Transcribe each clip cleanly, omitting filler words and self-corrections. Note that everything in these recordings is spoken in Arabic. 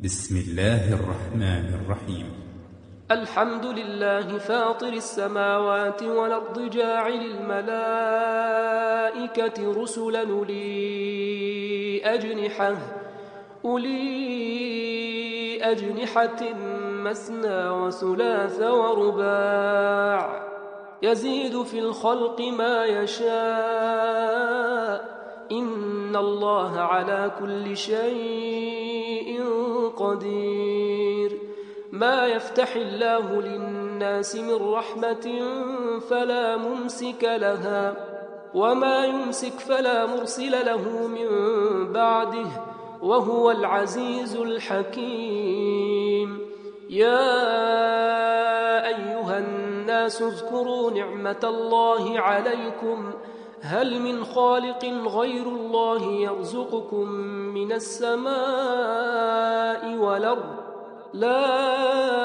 بسم الله الرحمن الرحيم. الحمد لله فاطر السماوات والأرض جاعل الملائكة رسلا أولي أجنحة مثنى وثلاث ورباع يزيد في الخلق ما يشاء إن الله على كل شيء قدير. ما يفتح الله للناس من رحمة فلا ممسك لها وما يمسك فلا مرسل له من بعده وهو العزيز الحكيم. يا أيها الناس اذكروا نعمة الله عليكم هل من خالق غير الله يرزقكم من السماء والأرض لا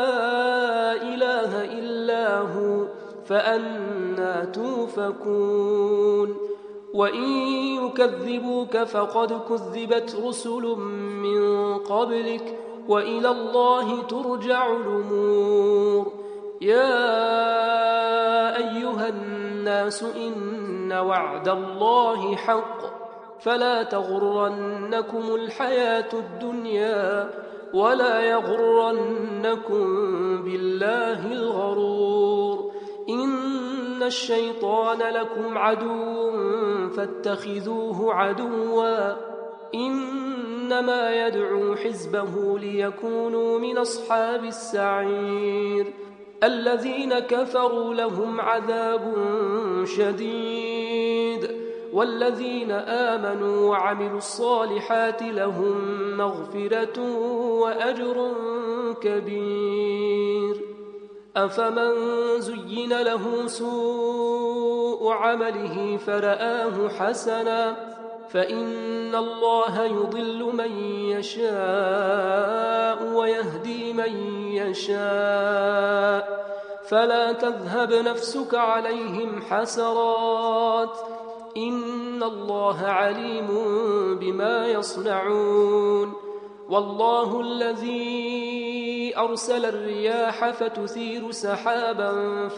إله إلا هو فأنى توفكون. وإن يكذبوك فقد كذبت رسل من قبلك وإلى الله ترجع الأمور. يا أيها الناس إن وعد الله حق فلا تغرنكم الحياة الدنيا ولا يغرنكم بالله الغرور. إن الشيطان لكم عدو فاتخذوه عدوا إنما يدعو حزبه ليكونوا من أصحاب السعير. الذين كفروا لهم عذاب شديد والذين آمنوا وعملوا الصالحات لهم مغفرة وأجر كبير. أفمن زين له سوء عمله فرآه حسنا فإن الله يضل من يشاء ويهدي من يشاء فلا تذهب نفسك عليهم حسرات إن الله عليم بما يصنعون. والله الذي أرسل الرياح فتثير سحابا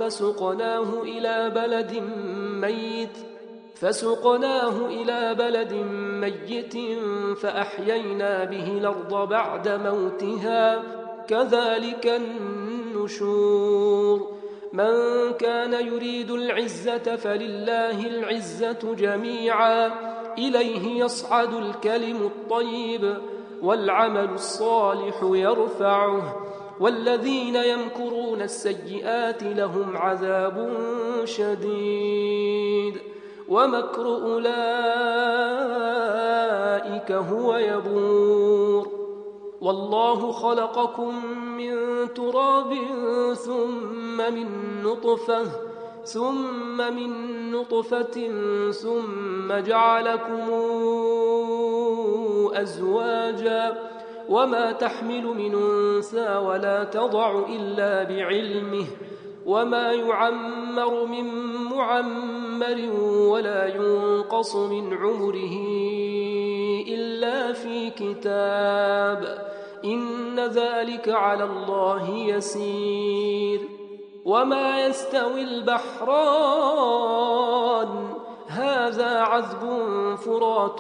فسقناه إلى بلد ميت فأحيينا به الأرض بعد موتها كذلك النشور. من كان يريد العزة فلله العزة جميعا إليه يصعد الكلم الطيب والعمل الصالح يرفعه والذين يمكرون السيئات لهم عذاب شديد ومكر أولئك هو يبور. والله خلقكم من تراب ثم من نطفة ثم جعلكم أزواجا وما تحمل من أنثى ولا تضع إلا بعلمه وما يعمر من معمر ولا ينقص من عمره إلا في كتاب إن ذلك على الله يسير. وما يستوي البحران هذا عذب فرات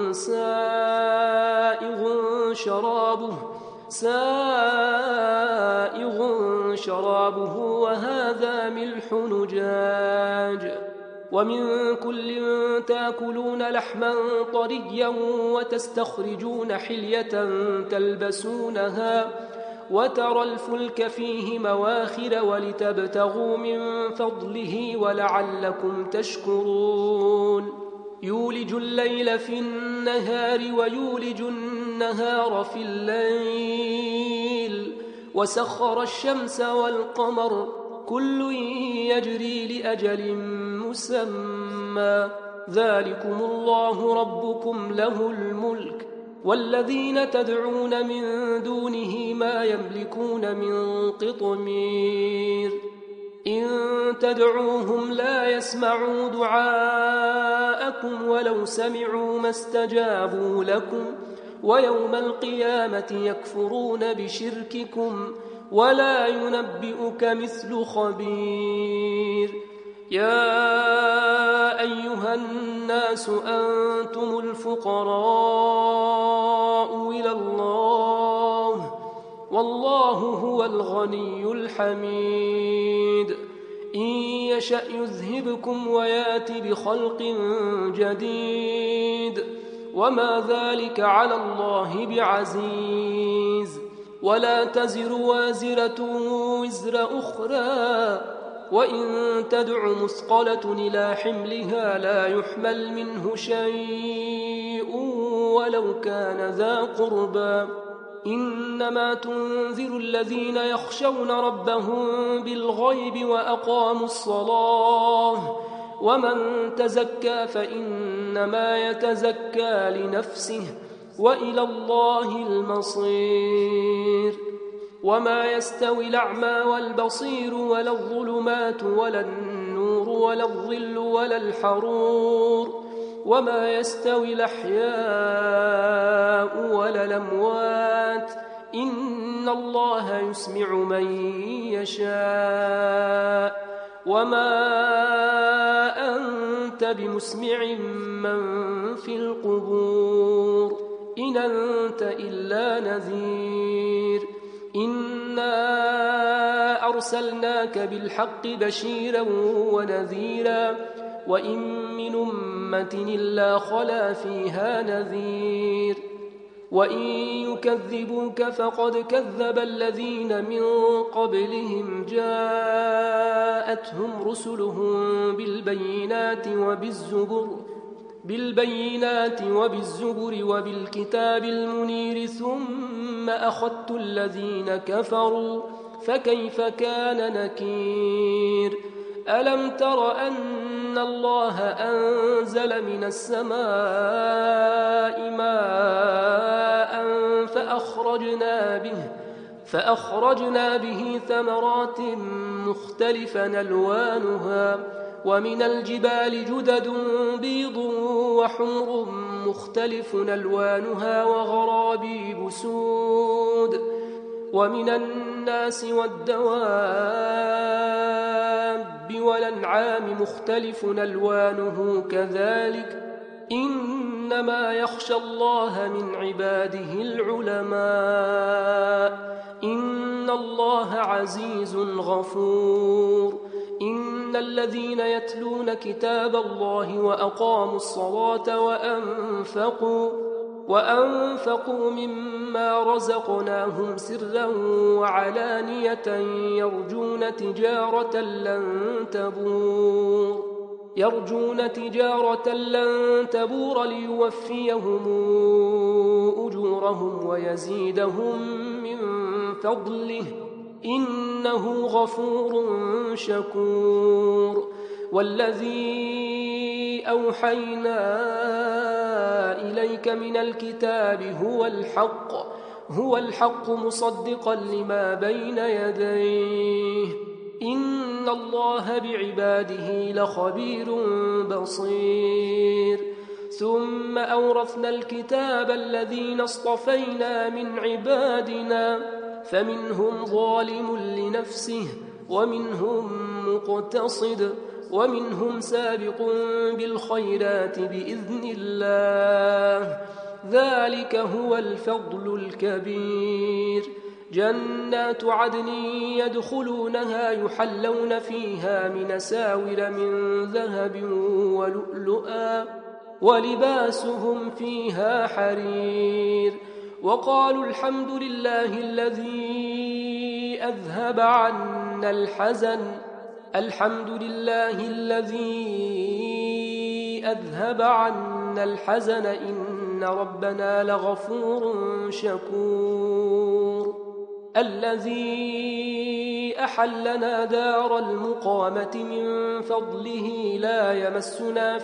سائغ شرابه وهذا ملح نجاج. ومن كل تأكلون لحما طريا وتستخرجون حلية تلبسونها وترى الفلك فيه مواخر ولتبتغوا من فضله ولعلكم تشكرون. يولج الليل في النهار ويولج النهار في الليل وسخر الشمس والقمر كل يجري لأجل مسمى ذلكم الله ربكم له الملك والذين تدعون من دونه ما يملكون من قطمير. إن تدعوهم لا يسمعوا دعاءكم ولو سمعوا ما استجابوا لكم ويوم القيامة يكفرون بشرككم ولا ينبئك مثل خبير. يا أيها الناس أنتم الفقراء إلى الله والله هو الغني الحميد. إن يشأ يذهبكم ويات بخلق جديد وما ذلك على الله بعزيز. ولا تزر وازرة وزر أخرى وإن تدع مثقلة إلى حملها لا يحمل منه شيء ولو كان ذا قربى. إنما تنذر الذين يخشون ربهم بالغيب وأقاموا الصلاة ومن تزكى فإنما يتزكى لنفسه وإلى الله المصير. وما يستوي الأعمى والبصير ولا الظلمات ولا النور ولا الظل ولا الحرور وما يستوي الأحياء ولا الأموات إن الله يسمع من يشاء وما أنت بمسمع من في القبور إن أنت إلا نذير. إنا أرسلناك بالحق بشيرا ونذيرا وإن من أمة إلا خلا فيها نذير. وإن يكذبوك فقد كذب الذين من قبلهم جاءتهم رسلهم بالبينات وبالزبر وبالكتاب المنير ثم أخذت الذين كفروا فكيف كان نكير. ألم تر أن الله أنزل من السماء ماء فأخرجنا به ثمرات مختلفا ألوانها ومن الجبال جدد بيض وحمر مختلف ألوانها وغرابيب سود ومن الناس والدواب والأنعام مختلف ألوانه كذلك إنما يخشى الله من عباده العلماء إن الله عزيز غفور. إن الذين يتلون كتاب الله وأقاموا الصلاة وأنفقوا مما رزقناهم سرا وعلانية يرجون تجارة لن تبور ليوفيهم أجورهم ويزيدهم من فضله إنه غفور شكور. والذي أوحينا إليك من الكتاب هو الحق مصدقا لما بين يديه إن الله بعباده لخبير بصير. ثم أورثنا الكتاب الذين اصطفينا من عبادنا فمنهم ظالم لنفسه ومنهم مقتصد ومنهم سابق بالخيرات بإذن الله ذلك هو الفضل الكبير. جنات عدن يدخلونها يحلون فيها من أساور من ذهب ولؤلؤا ولباسهم فيها حرير. وقالوا الحمد لله الذي أذهب عنا الحزن إن ربنا لغفور شكور. الذي أحلنا دار المقامة من فضله لا يمسنا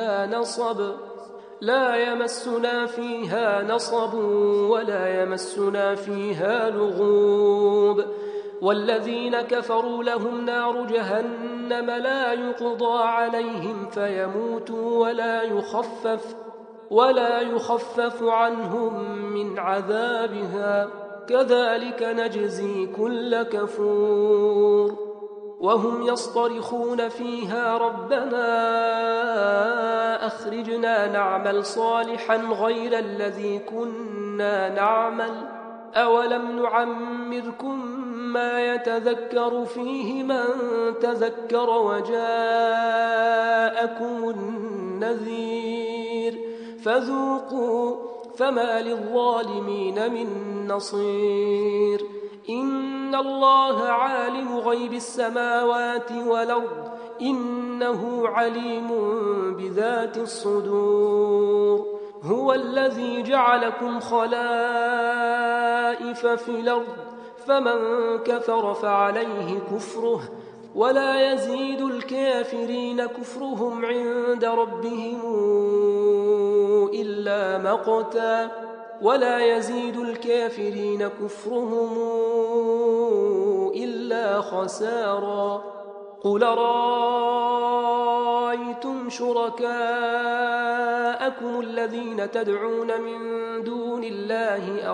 فيها نصب ولا يمسنا فيها لغوب. والذين كفروا لهم نار جهنم لا يقضى عليهم فيموتوا ولا يخفف عنهم من عذابها كذلك نجزي كل كفور وهم يصطرخون فيها ربنا أخرجنا نعمل صالحا غير الذي كنا نعمل أولم نعمركم ما يتذكر فيه من تذكر وجاءكم النذير فذوقوا فما للظالمين من نصير إن الله عالم غيب السماوات والأرض إنه عليم بذات الصدور هو الذي جعلكم خلائف في الأرض فمن كفر فعليه كفره ولا يزيد الكافرين كفرهم عند ربهم إلا مقتا ولا يزيد الكافرين كفرهم إلا خسارا قل رأيتم شركاءكم الذين تدعون من دون الله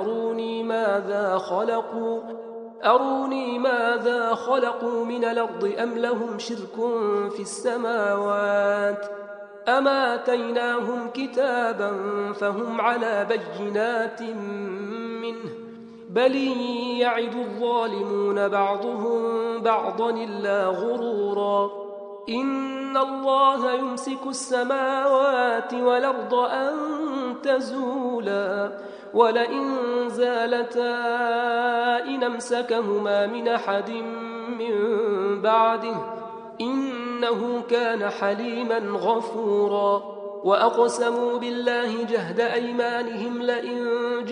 أروني ماذا خلقوا من الأرض أم لهم شرك في السماوات أم آتيناهم كتابا فهم على بينات منه بل يعد الظالمون بعضهم بعضا إلا غرورا إن الله يمسك السماوات والأرض أن تزولا ولئن زالتا إن أمسكهما من أحد من بعده إنه كان حليما غفورا وأقسموا بالله جهد أيمانهم لئن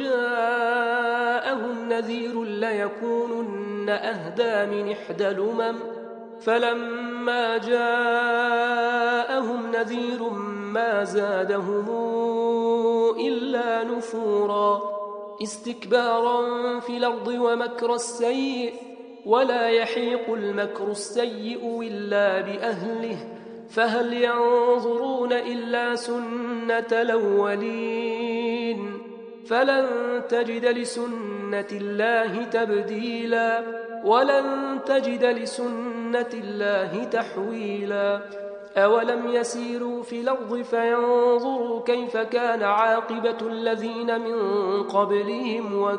جاءهم نذير ليكونن أهدى من إحدى الأمم فلما جاءهم نذير ما زادهم إلا نفورا استكبارا في الأرض ومكر السيء ولا يحيق المكر السيء إلا بأهله فهل ينظرون إلا سنة الأولين فلن تجد لسنة الله تبديلا ولن تجد لسنة الله تحويلا أولم يسيروا في الأرض فينظروا كيف كان عاقبة الذين من قبلهم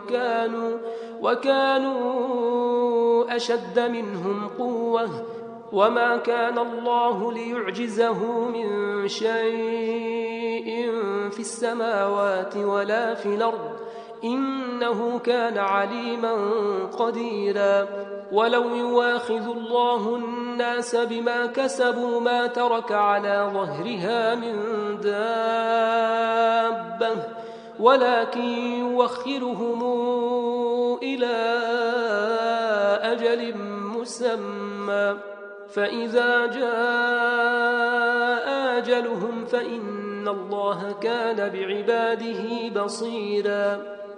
وكانوا أشد منهم قوة وما كان الله ليعجزه من شيء في السماوات ولا في الأرض إنه كان عليما قديرا ولو يواخذ الله الناس بما كسبوا ما ترك على ظهرها من دابة ولكن يوخرهم إلى أجل مسمى فإذا جاء أجلهم فإن الله كان بعباده بصيرا